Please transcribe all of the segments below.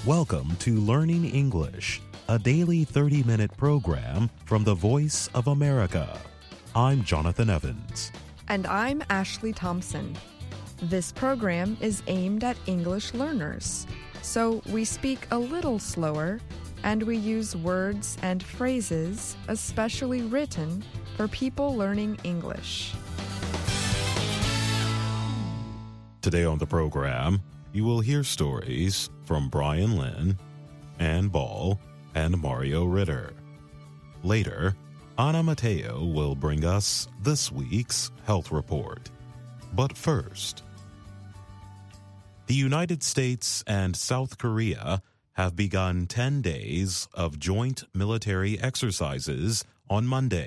Welcome to Learning English, a daily 30-minute program from the Voice of America. I'm Jonathan Evans. And I'm Ashley Thompson. This program is aimed at English learners, so we speak a little slower and we use words and phrases especially written for people learning English. Today on the program, you will hear stories from Brian Lynn, Ann Ball, and Mario Ritter. Later, Ana Mateo will bring us this week's health report. But first, the United States and South Korea have begun 10 days of joint military exercises on Monday.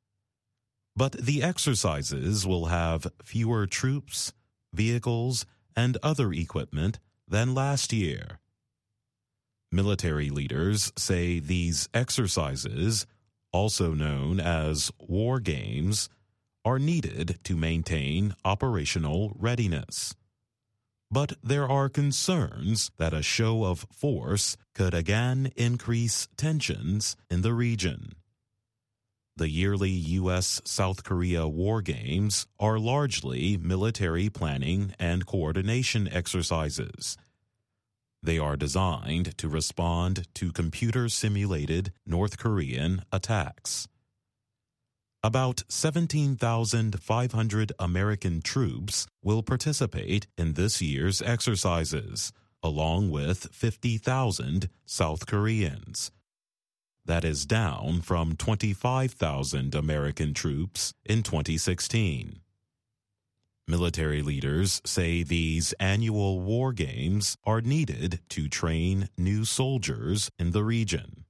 But the exercises will have fewer troops, vehicles, and other equipment than last year. Military leaders say these exercises, also known as war games, are needed to maintain operational readiness. But there are concerns that a show of force could again increase tensions in the region. The yearly U.S.-South Korea war games are largely military planning and coordination exercises. They are designed to respond to computer-simulated North Korean attacks. About 17,500 American troops will participate in this year's exercises, along with 50,000 South Koreans. That is down from 25,000 American troops in 2016. Military leaders say these annual war games are needed to train new soldiers in the region.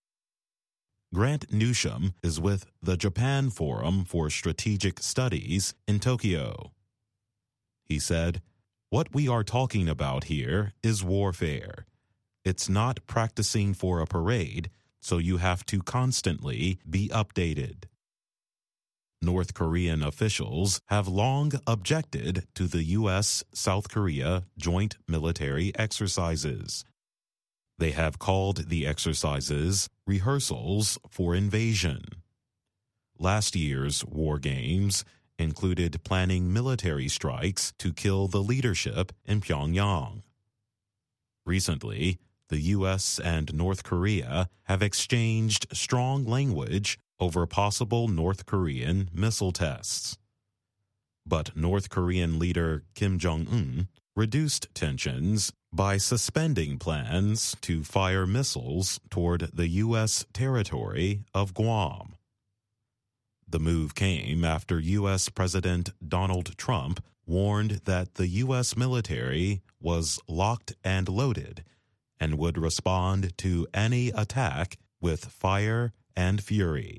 Grant Newsham is with the Japan Forum for Strategic Studies in Tokyo. He said, "What we are talking about here is warfare. It's not practicing for a parade, so you have to constantly be updated." North Korean officials have long objected to the U.S.-South Korea joint military exercises. They have called the exercises rehearsals for invasion. Last year's war games included planning military strikes to kill the leadership in Pyongyang. Recently, the U.S. and North Korea have exchanged strong language over possible North Korean missile tests. But North Korean leader Kim Jong-un reduced tensions by suspending plans to fire missiles toward the U.S. territory of Guam. The move came after U.S. President Donald Trump warned that the U.S. military was locked and loaded and would respond to any attack with fire and fury.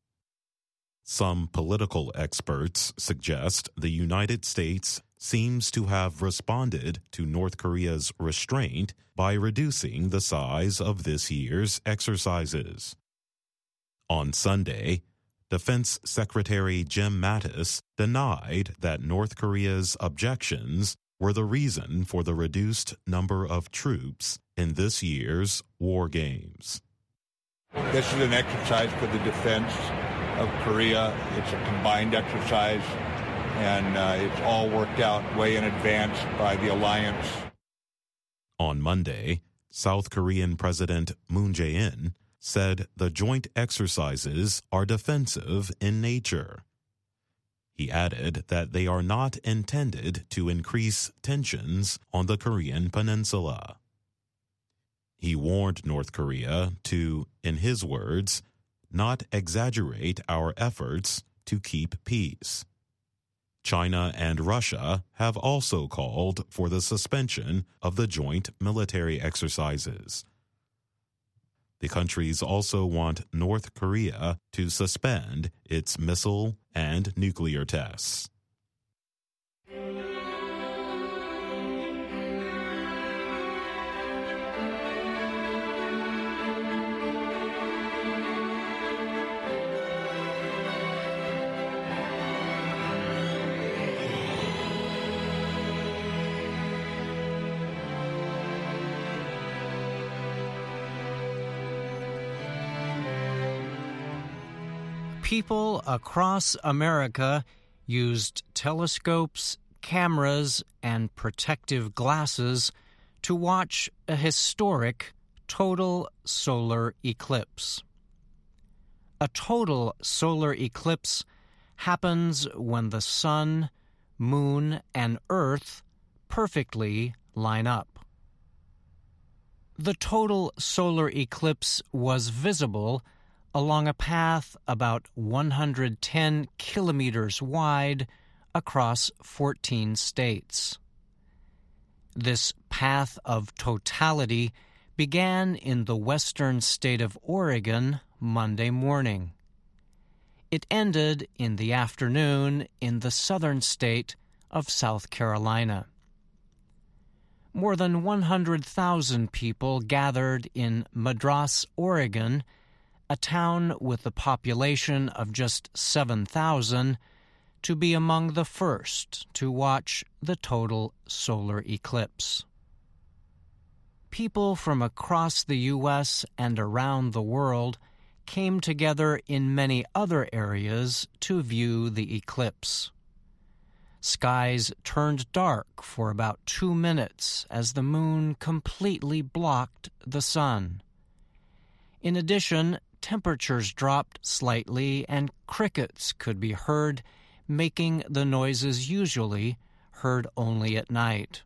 Some political experts suggest the United States seems to have responded to North Korea's restraint by reducing the size of this year's exercises. On Sunday, Defense Secretary Jim Mattis denied that North Korea's objections were the reason for the reduced number of troops in this year's war games. This is an exercise for the defense of Korea. It's a combined exercise, and it's all worked out way in advance by the alliance. On Monday, South Korean President Moon Jae-in said the joint exercises are defensive in nature. He added that they are not intended to increase tensions on the Korean peninsula. He warned North Korea to, in his words, not exaggerate our efforts to keep peace. China and Russia have also called for the suspension of the joint military exercises. The countries also want North Korea to suspend its missile and nuclear tests. People across America used telescopes, cameras, and protective glasses to watch a historic total solar eclipse. A total solar eclipse happens when the sun, moon, and earth perfectly line up. The total solar eclipse was visible along a path about 110 kilometers wide across 14 states. This path of totality began in the western state of Oregon Monday morning. It ended in the afternoon in the southern state of South Carolina. More than 100,000 people gathered in Madras, Oregon, a town with a population of just 7,000, to be among the first to watch the total solar eclipse. People from across the U.S. and around the world came together in many other areas to view the eclipse. Skies turned dark for about 2 minutes as the moon completely blocked the sun. In addition, temperatures dropped slightly and crickets could be heard, making the noises usually heard only at night.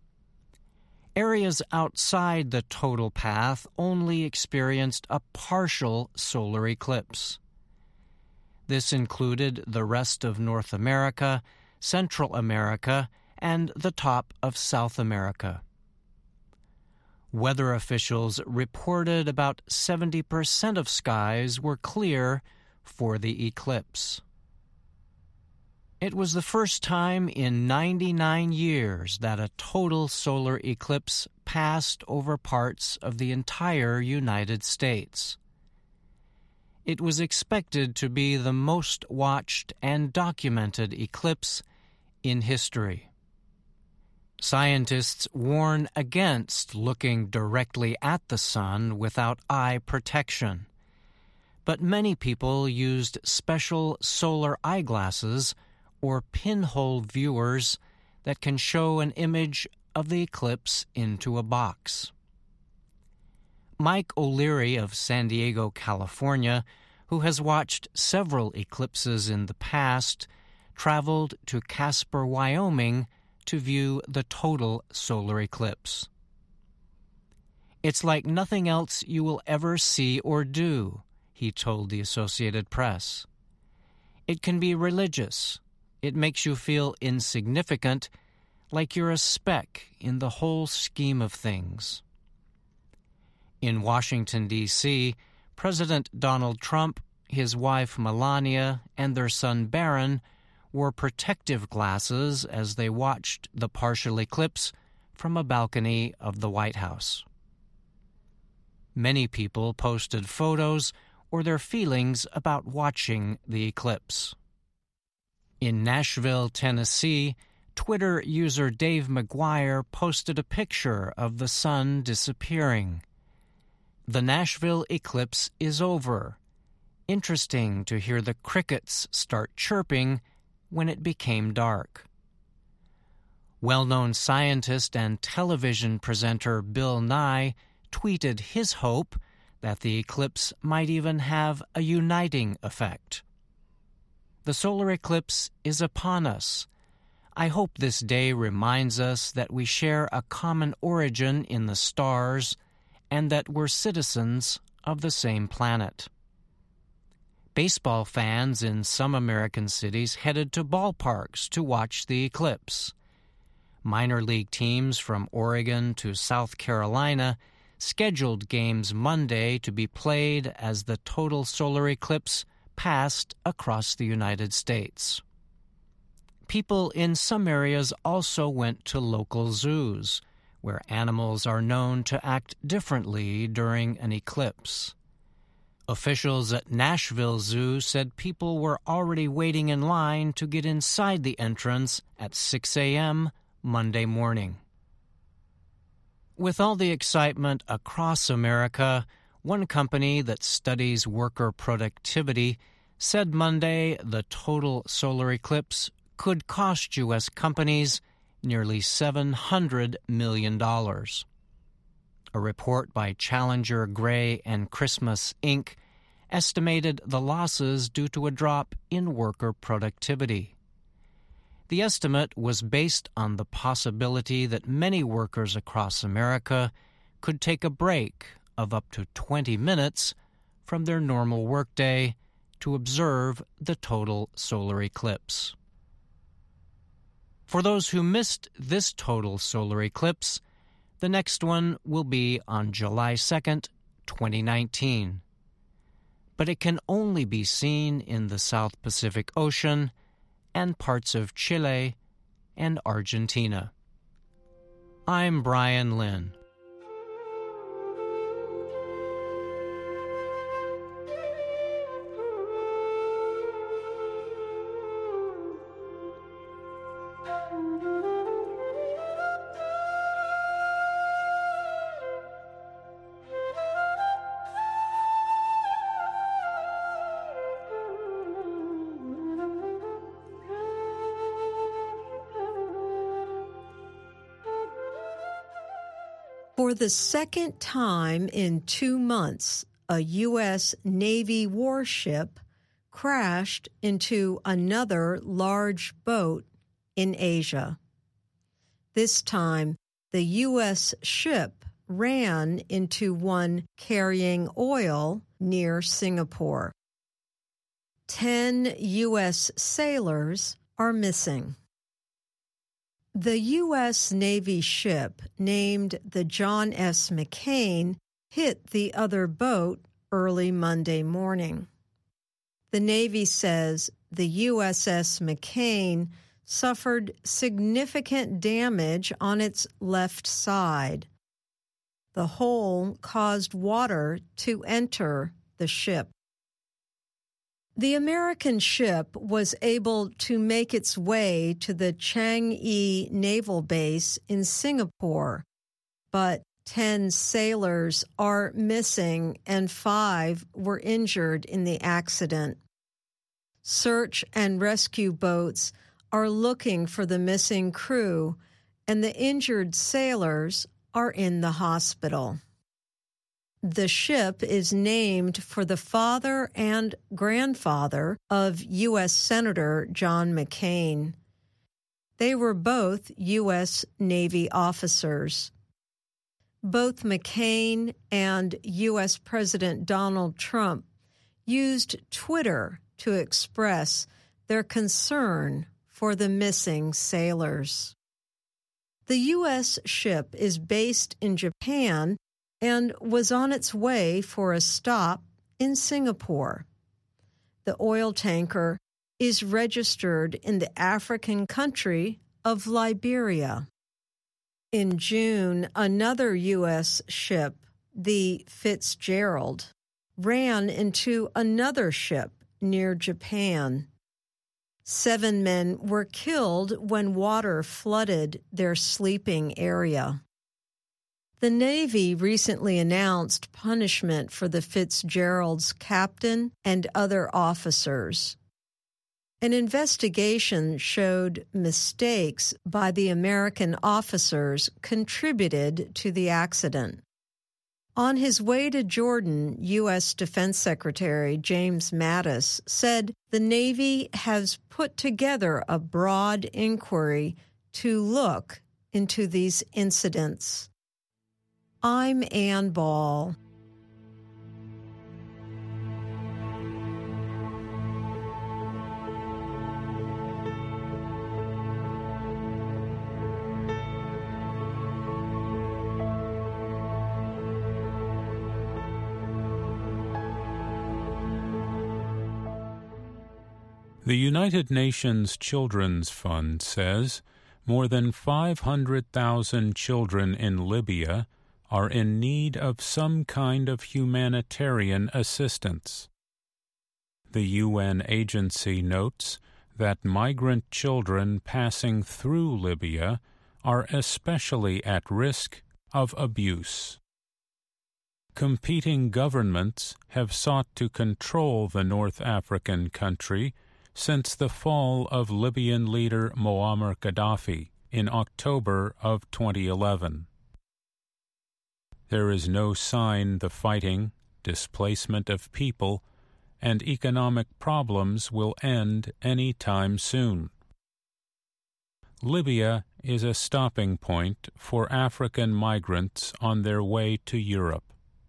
Areas outside the total path only experienced a partial solar eclipse. This included the rest of North America, Central America, and the top of South America. Weather officials reported about 70% of skies were clear for the eclipse. It was the first time in 99 years that a total solar eclipse passed over parts of the entire United States. It was expected to be the most watched and documented eclipse in history. Scientists warn against looking directly at the sun without eye protection, but many people used special solar eyeglasses or pinhole viewers that can show an image of the eclipse into a box. Mike O'Leary of San Diego, California, who has watched several eclipses in the past, traveled to Casper, Wyoming, to view the total solar eclipse. "It's like nothing else you will ever see or do," he told the Associated Press. "It can be religious. It makes you feel insignificant, like you're a speck in the whole scheme of things." In Washington, D.C., President Donald Trump, his wife Melania, and their son Barron wore protective glasses as they watched the partial eclipse from a balcony of the White House. Many people posted photos or their feelings about watching the eclipse. In Nashville, Tennessee, Twitter user Dave McGuire posted a picture of the sun disappearing. "The Nashville eclipse is over. Interesting to hear the crickets start chirping when it became dark." Well-known scientist and television presenter Bill Nye tweeted his hope that the eclipse might even have a uniting effect. "The solar eclipse is upon us. I hope this day reminds us that we share a common origin in the stars and that we're citizens of the same planet." Baseball fans in some American cities headed to ballparks to watch the eclipse. Minor league teams from Oregon to South Carolina scheduled games Monday to be played as the total solar eclipse passed across the United States. People in some areas also went to local zoos, where animals are known to act differently during an eclipse. Officials at Nashville Zoo said people were already waiting in line to get inside the entrance at 6 a.m. Monday morning. With all the excitement across America, one company that studies worker productivity said Monday the total solar eclipse could cost U.S. companies nearly $700 million. A report by Challenger, Gray, and Christmas, Inc. estimated the losses due to a drop in worker productivity. The estimate was based on the possibility that many workers across America could take a break of up to 20 minutes from their normal workday to observe the total solar eclipse. For those who missed this total solar eclipse, the next one will be on July 2nd, 2019. But it can only be seen in the South Pacific Ocean and parts of Chile and Argentina. I'm Brian Lynn. For the second time in 2 months, a U.S. Navy warship crashed into another large boat in Asia. This time, the U.S. ship ran into one carrying oil near Singapore. 10 U.S. sailors are missing. The U.S. Navy ship named the John S. McCain hit the other boat early Monday morning. The Navy says the USS McCain suffered significant damage on its left side. The hole caused water to enter the ship. The American ship was able to make its way to the Changi Naval Base in Singapore, but 10 sailors are missing and 5 were injured in the accident. Search and rescue boats are looking for the missing crew, and the injured sailors are in the hospital. The ship is named for the father and grandfather of U.S. Senator John McCain. They were both U.S. Navy officers. Both McCain and U.S. President Donald Trump used Twitter to express their concern for the missing sailors. The U.S. ship is based in Japan and was on its way for a stop in Singapore. The oil tanker is registered in the African country of Liberia. In June, another U.S. ship, the Fitzgerald, ran into another ship near Japan. 7 men were killed when water flooded their sleeping area. The Navy recently announced punishment for the Fitzgerald's captain and other officers. An investigation showed mistakes by the American officers contributed to the accident. On his way to Jordan, U.S. Defense Secretary James Mattis said the Navy has put together a broad inquiry to look into these incidents. I'm Ann Ball. The United Nations Children's Fund says more than 500,000 children in Libya are in need of some kind of humanitarian assistance. The UN agency notes that migrant children passing through Libya are especially at risk of abuse. Competing governments have sought to control the North African country since the fall of Libyan leader Muammar Gaddafi in October of 2011. There is no sign the fighting, displacement of people, and economic problems will end any time soon. Libya is a stopping point for African migrants on their way to Europe.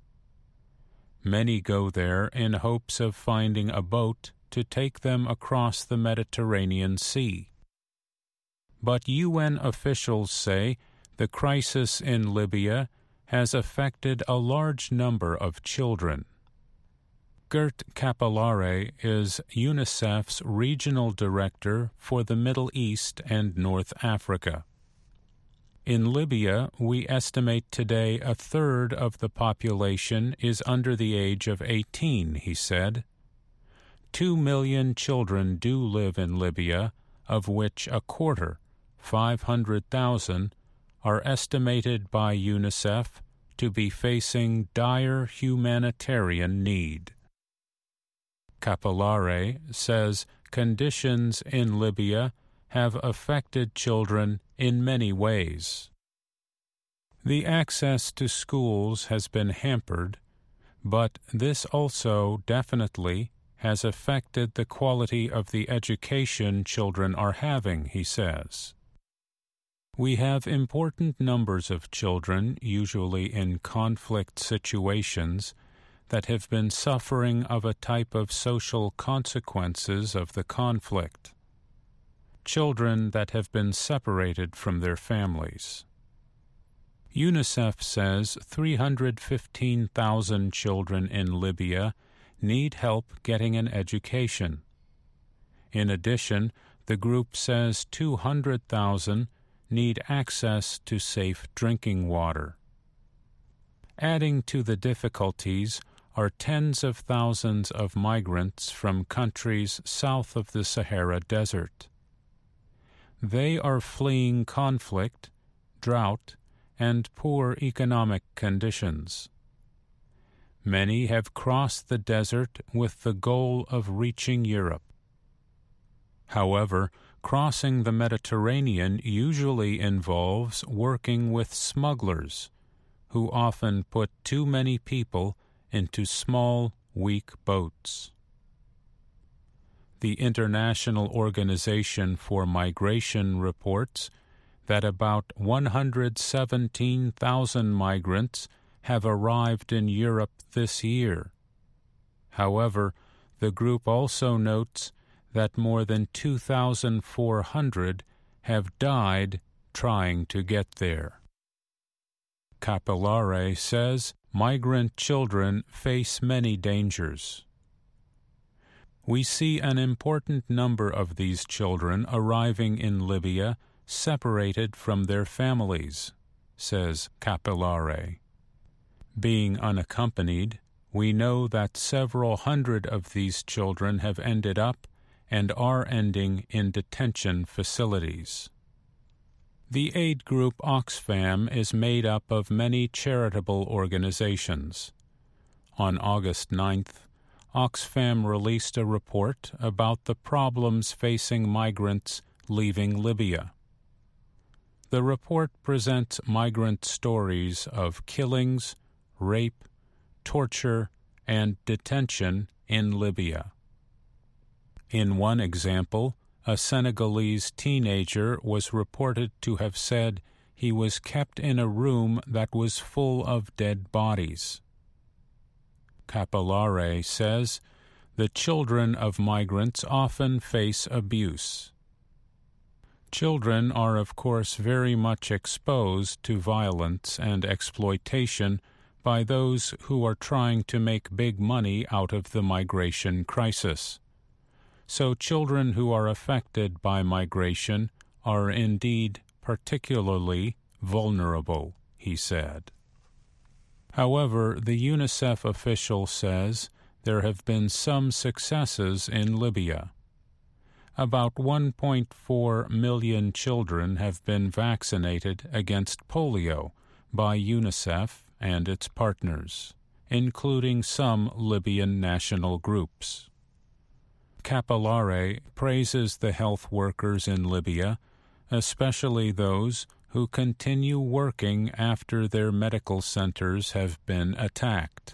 Many go there in hopes of finding a boat to take them across the Mediterranean Sea. But UN officials say the crisis in Libya has affected a large number of children. Gert Capellare is UNICEF's regional director for the Middle East and North Africa. In Libya, we estimate today a third of the population is under the age of 18, he said. 2 million children do live in Libya, of which a quarter, 500,000, are estimated by UNICEF to be facing dire humanitarian need. Capellare says conditions in Libya have affected children in many ways. The access to schools has been hampered, but this also definitely has affected the quality of the education children are having, he says. We have important numbers of children, usually in conflict situations, that have been suffering of a type of social consequences of the conflict. Children that have been separated from their families. UNICEF says 315,000 children in Libya need help getting an education. In addition, the group says 200,000 need access to safe drinking water. Adding to the difficulties are tens of thousands of migrants from countries south of the Sahara Desert. They are fleeing conflict, drought, and poor economic conditions. Many have crossed the desert with the goal of reaching Europe. However, crossing the Mediterranean usually involves working with smugglers, who often put too many people into small, weak boats. The International Organization for Migration reports that about 117,000 migrants have arrived in Europe this year. However, the group also notes that more than 2,400 have died trying to get there. Capellare says migrant children face many dangers. We see an important number of these children arriving in Libya separated from their families, says Capellare. Being unaccompanied, we know that several hundred of these children have ended up and are ending in detention facilities. The aid group Oxfam is made up of many charitable organizations. On August 9th, Oxfam released a report about the problems facing migrants leaving Libya. The report presents migrant stories of killings, rape, torture, and detention in Libya. In one example, a Senegalese teenager was reported to have said he was kept in a room that was full of dead bodies. Capellare says the children of migrants often face abuse. Children are, of course, very much exposed to violence and exploitation by those who are trying to make big money out of the migration crisis. So children who are affected by migration are indeed particularly vulnerable, he said. However, the UNICEF official says there have been some successes in Libya. About 1.4 million children have been vaccinated against polio by UNICEF and its partners, including some Libyan national groups. Capillare praises the health workers in Libya, especially those who continue working after their medical centers have been attacked.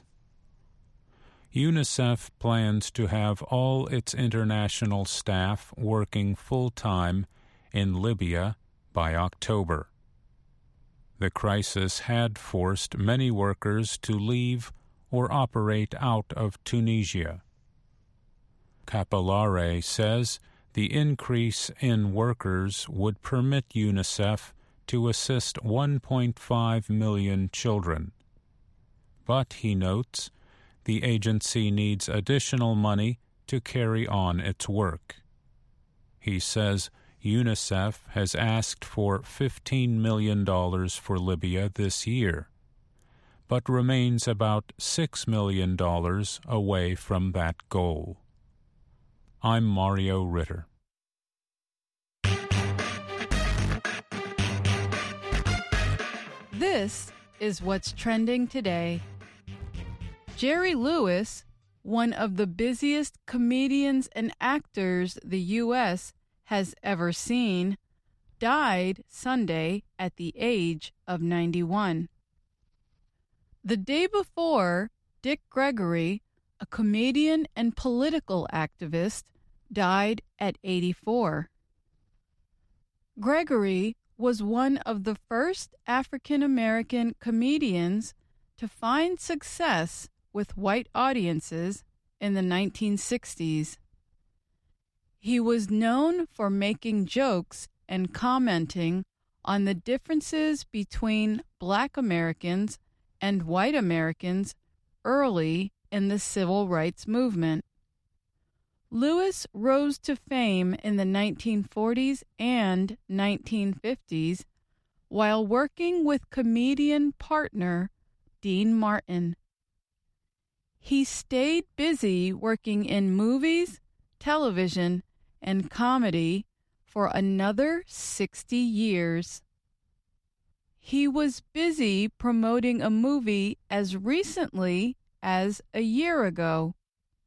UNICEF plans to have all its international staff working full-time in Libya by October. The crisis had forced many workers to leave or operate out of Tunisia. Capillare says the increase in workers would permit UNICEF to assist 1.5 million children. But, he notes, the agency needs additional money to carry on its work. He says UNICEF has asked for $15 million for Libya this year, but remains about $6 million away from that goal. I'm Mario Ritter. This is what's trending today. Jerry Lewis, one of the busiest comedians and actors the U.S. has ever seen, died Sunday at the age of 91. The day before, Dick Gregory, a comedian and political activist, died at 84. Gregory was one of the first African-American comedians to find success with white audiences in the 1960s. He was known for making jokes and commenting on the differences between Black Americans and white Americans early in the civil rights movement. Lewis rose to fame in the 1940s and 1950s while working with comedian partner Dean Martin. He stayed busy working in movies, television, and comedy for another 60 years. He was busy promoting a movie as recently as a year ago.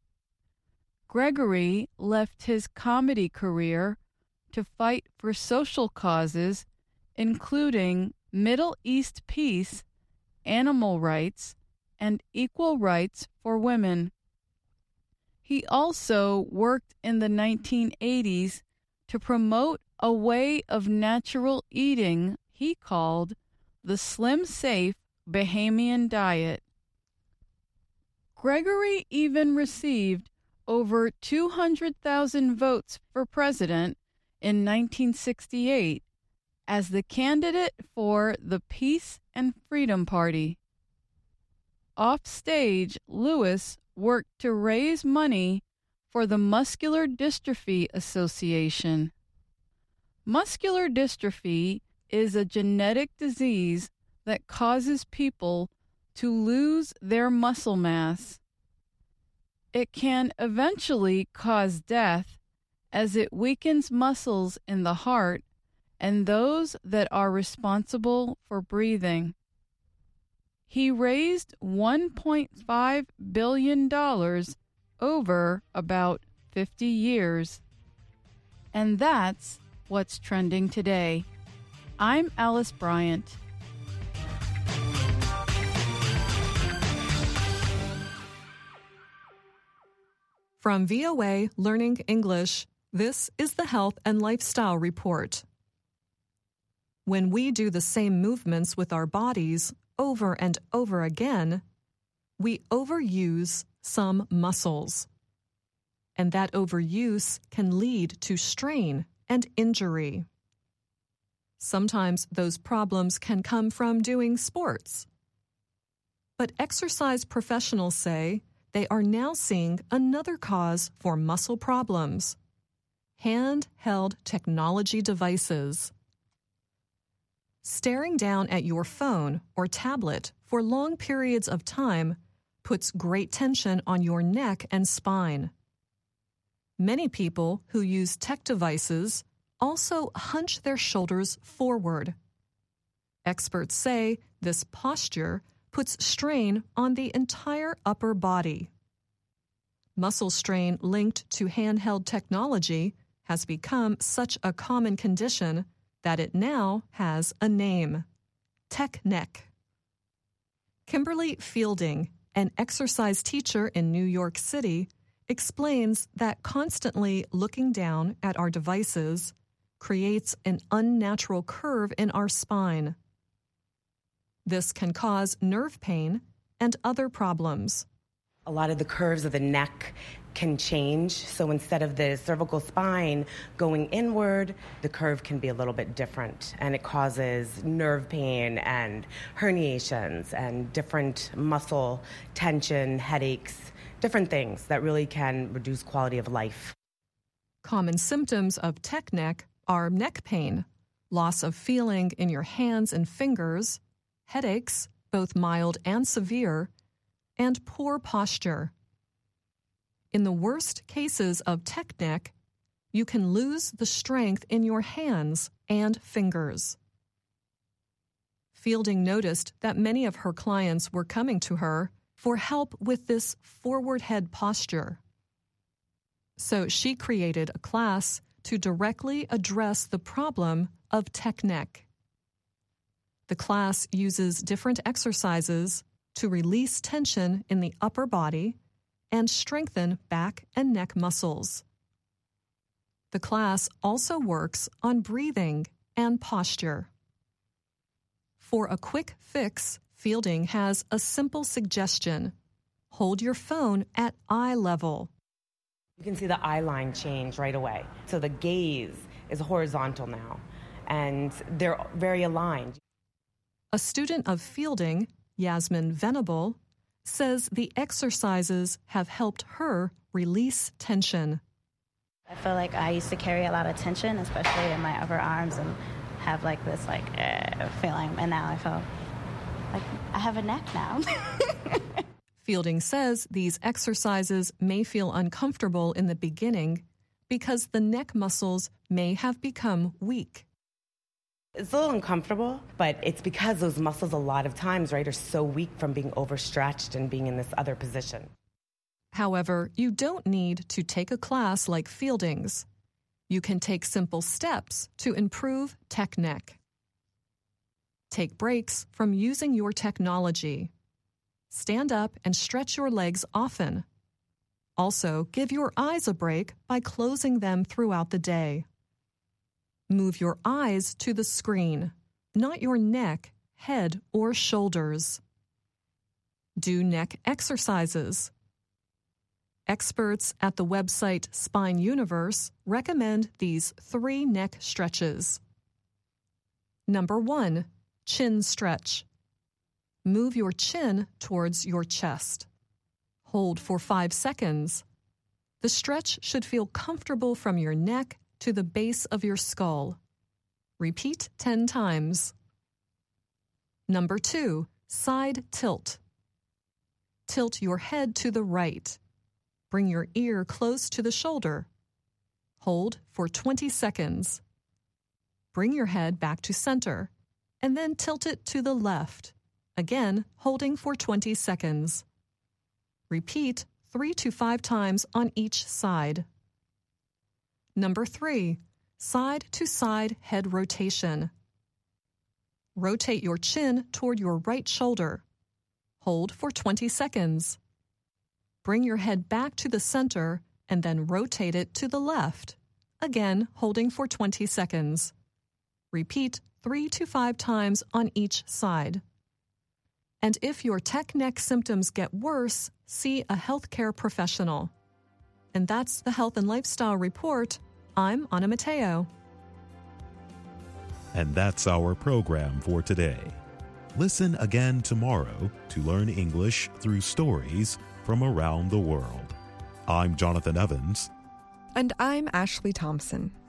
Gregory left his comedy career to fight for social causes, including Middle East peace, animal rights, and equal rights for women. He also worked in the 1980s to promote a way of natural eating he called the Slim Safe Bahamian diet. Gregory even received over 200,000 votes for president in 1968 as the candidate for the Peace and Freedom Party. Offstage, Lewis worked to raise money for the Muscular Dystrophy Association. Muscular dystrophy is a genetic disease that causes people to lose their muscle mass. It can eventually cause death as it weakens muscles in the heart and those that are responsible for breathing. He raised $1.5 billion over about 50 years. And that's what's trending today. I'm Alice Bryant. From VOA Learning English, this is the Health and Lifestyle Report. When we do the same movements with our bodies over and over again, we overuse some muscles. And that overuse can lead to strain and injury. Sometimes those problems can come from doing sports. But exercise professionals say they are now seeing another cause for muscle problems: handheld technology devices. Staring down at your phone or tablet for long periods of time puts great tension on your neck and spine. Many people who use tech devices also hunch their shoulders forward. Experts say this posture puts strain on the entire upper body. Muscle strain linked to handheld technology has become such a common condition that it now has a name: tech neck. Kimberly Fielding, an exercise teacher in New York City, explains that constantly looking down at our devices creates an unnatural curve in our spine. This can cause nerve pain and other problems. A lot of the curves of the neck can change, so instead of the cervical spine going inward, the curve can be a little bit different, and it causes nerve pain and herniations and different muscle tension, headaches, different things that really can reduce quality of life. Common symptoms of tech neck are neck pain, loss of feeling in your hands and fingers, headaches, both mild and severe, and poor posture. In the worst cases of tech neck, you can lose the strength in your hands and fingers. Fielding noticed that many of her clients were coming to her for help with this forward head posture. So she created a class to directly address the problem of tech neck. The class uses different exercises to release tension in the upper body and strengthen back and neck muscles. The class also works on breathing and posture. For a quick fix, Fielding has a simple suggestion. Hold your phone at eye level. You can see the eye line change right away. So the gaze is horizontal now, and they're very aligned. A student of Fielding, Yasmin Venable, says the exercises have helped her release tension. I feel like I used to carry a lot of tension, especially in my upper arms, and have this feeling, and now I feel like I have a neck now. Fielding says these exercises may feel uncomfortable in the beginning because the neck muscles may have become weak. It's a little uncomfortable, but it's because those muscles a lot of times, are so weak from being overstretched and being in this other position. However, you don't need to take a class like Fielding's. You can take simple steps to improve tech neck. Take breaks from using your technology. Stand up and stretch your legs often. Also, give your eyes a break by closing them throughout the day. Move your eyes to the screen, not your neck, head, or shoulders. Do neck exercises. Experts at the website Spine Universe recommend these 3 neck stretches. Number 1, chin stretch. Move your chin towards your chest. Hold for 5 seconds. The stretch should feel comfortable from your neck to the base of your skull. Repeat 10 times. Number 2, side tilt. Tilt your head to the right. Bring your ear close to the shoulder. Hold for 20 seconds. Bring your head back to center, and then tilt it to the left, again holding for 20 seconds. Repeat 3 to 5 times on each side. Number 3, side-to-side head rotation. Rotate your chin toward your right shoulder. Hold for 20 seconds. Bring your head back to the center and then rotate it to the left, again holding for 20 seconds. Repeat 3 to 5 times on each side. And if your tech neck symptoms get worse, see a healthcare professional. And that's the Health and Lifestyle Report. I'm Anna Mateo. And that's our program for today. Listen again tomorrow to learn English through stories from around the world. I'm Jonathan Evans. And I'm Ashley Thompson.